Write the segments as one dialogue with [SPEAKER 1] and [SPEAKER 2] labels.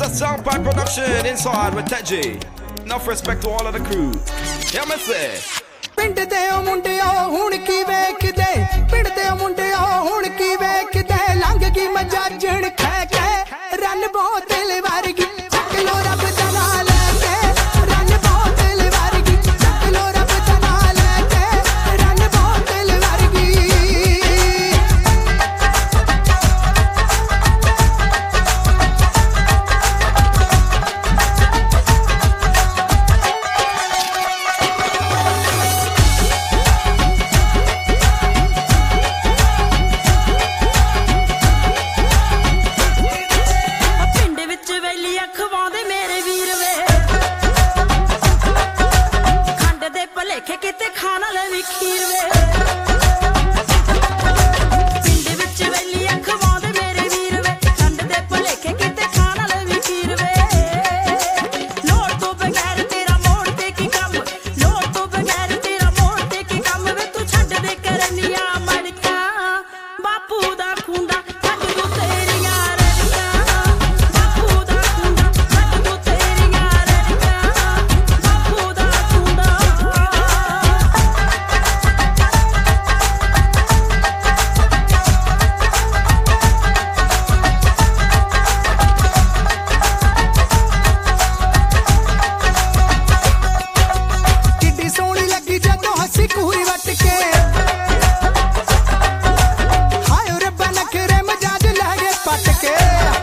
[SPEAKER 1] Soundpipe production inside with Ted G. Enough respect to all of the crew. Yeah, me say.
[SPEAKER 2] ਪਿੰਡ ਦੇ ਓ ਮੁੰਡਿਓ ਹੁਣ ਕੀ ਵੇਖਦੇ ਪਿੰਡ ਦੇ ਓ ਮੁੰਡਿਓ ਹੁਣ ਕੀ ਵੇਖਦੇ ਲੰਘ ਗਈ ਮਜਾਜਣ ਖੈ ਕੇ ਰਨ ਬੋਤਲ ਵਰਗੀ ਚੱਕ ਲੋ ਰੱਬ ਦਾ ਨਾਂ ਲੈ ਕੇ ਰਨ ਬੋਤਲ ਵਰਗੀ ਚੱਕ ਲੋ ਰੱਬ ਦਾ ਨਾਂ ਲੈ ਕੇ ਰਨ ਬੋਤਲ ਵਰਗੀ
[SPEAKER 3] ਕਿਤੇ ਖਾਣਾ ਲੈ ਵੀ ਖੀਰ ਵੇ ਪਿੰਡ ਵਿੱਚ ਵੈਲੀ ਅਖਵਾਉਂਦੇ ਮੇਰੇ ਵੀਰ ਵੇ ਖੰਡ ਦੇ ਭਲੇਖੇ ਕਿਤੇ ਖਾਣਾ ਲੈ ਵੀ ਖੀਰ ਵੇ ਲੋੜ ਤੋਂ ਬਗੈਰ ਤੇਰਾ ਮੋੜ ਤੇ ਕੀ ਕੰਮ ਲੋੜ ਤੋਂ ਬਗੈਰ ਤੇਰਾ ਮੋੜ ਤੇ ਕੀ ਕੰਮ ਵੇ ਤੂੰ ਛੱਡ ਦੇ ਕਰਨੀਆਂ ਮੜਕਾਂ ਬਾਪੂ ਦਾ ਖੁੰਡਾ ਛੱਡ ਦੂ ਤੇਰੀਆਂ ਰੜਕਾਂ ਬਾਪੂ ਦਾ ਖੁੰਡਾ ਛੱਡ ਦੂ ਤੇਰੀਆਂ ਰੜਕਾਂ ਬਾਪੂ ਦਾ ਖੁੰਡਾ
[SPEAKER 2] ਕੂਈ ਵੱਟ ਕੇ ਹਾਏ ਰੱਬਾ ਨਖਰੇ ਮਜਾਜ ਲੈ ਗਏ ਪੱਟ ਕੇ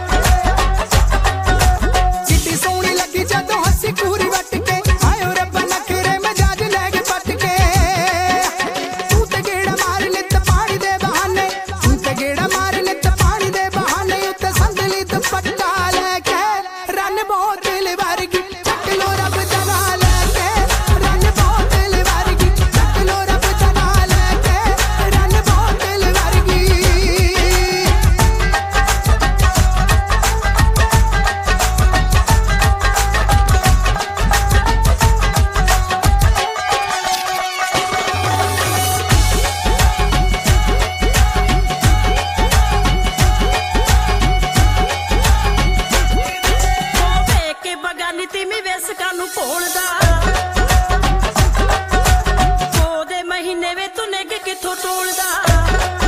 [SPEAKER 2] ਕਿੱਡੀ ਸੋਹਣੀ ਲੱਗੀ ਜਦੋਂ ਹੱਸੀ ਕੂਰੀ ਵੱਟ ਕੇ ਹਾਏ ਰੱਬਾ ਨਖਰੇ ਮਜਾਜ ਲੈ ਗਏ ਪੱਟ ਕੇ ਤੂੰ ਤੇ ਗੇੜਾ ਮਾਰ ਨਿੱਤ ਪਾਣੀ ਦੇ ਬਹਾਨੇ ਤੂੰ ਤੇ ਗੇੜਾ ਮਾਰ ਨਿੱਤ ਪਾਣੀ ਦੇ ਬਹਾਨੇ ਉੱਤੇ ਸੰਦਲੀ ਦੁਪੱਟਾ ਲੈ ਕੇ ਰਨ ਬੋਤਲ ਵਰਗੀ ਚੱਕ ਲੋ ਰੱਬ ਦਾ ਨਾਂ ਲੈ ਕੇ ਰਨ ਬੋਤਲ ਵਰਗੀ ਚੱਕ ਲੋ ਰੱਬ ਦਾ ਨਾਂ ਲੈ ਕੇ ਰਨ ਬੋਤਲ ਵਰਗੀ
[SPEAKER 3] ਹੋਵੇ ਕੇ ਬਗਾਨੀ ਤੀਮੀ ਵੇਸਕਾਂ ਨੂੰ ਭੋਲਦਾ ਉਹਦੇ ਮਹੀਨੇ ਵੇ ਤੂੰ ਨਿੱਘ ਕਿੱਥੋਂ ਟੋਲਦਾ